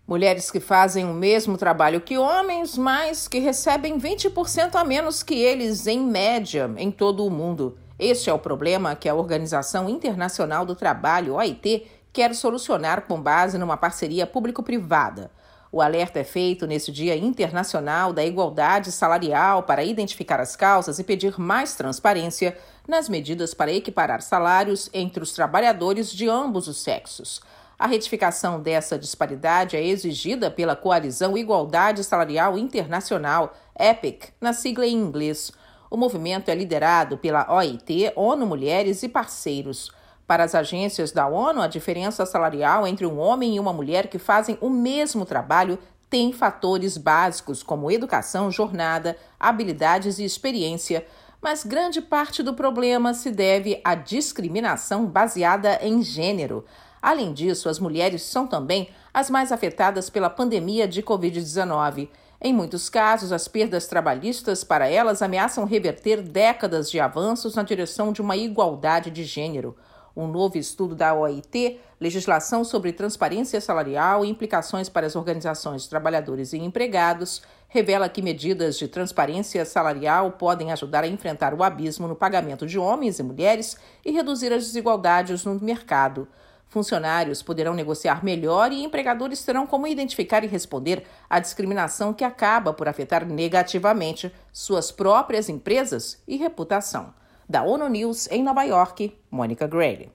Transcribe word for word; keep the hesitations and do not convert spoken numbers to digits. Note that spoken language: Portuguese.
Mulheres que fazem o mesmo trabalho que homens, mas que recebem vinte por cento a menos que eles, em média, em todo o mundo. Este é o problema que a Organização Internacional do Trabalho, O I T, quer solucionar com base numa parceria público-privada. O alerta é feito nesse Dia Internacional da Igualdade Salarial para identificar as causas e pedir mais transparência nas medidas para equiparar salários entre os trabalhadores de ambos os sexos. A retificação dessa disparidade é exigida pela Coalizão Igualdade Salarial Internacional, E P I C, na sigla em inglês. O movimento é liderado pela O I T, ONU Mulheres e parceiros. Para as agências da ONU, a diferença salarial entre um homem e uma mulher que fazem o mesmo trabalho tem fatores básicos como educação, jornada, habilidades e experiência, mas grande parte do problema se deve à discriminação baseada em gênero. Além disso, as mulheres são também as mais afetadas pela pandemia de covid dezenove. Em muitos casos, as perdas trabalhistas para elas ameaçam reverter décadas de avanços na direção de uma igualdade de gênero. Um novo estudo da O I T, Legislação sobre Transparência Salarial e Implicações para as Organizações de Trabalhadores e Empregados, revela que medidas de transparência salarial podem ajudar a enfrentar o abismo no pagamento de homens e mulheres e reduzir as desigualdades no mercado. Funcionários poderão negociar melhor e empregadores terão como identificar e responder à discriminação que acaba por afetar negativamente suas próprias empresas e reputação. Da ONU News, em Nova York, Mônica Grayle.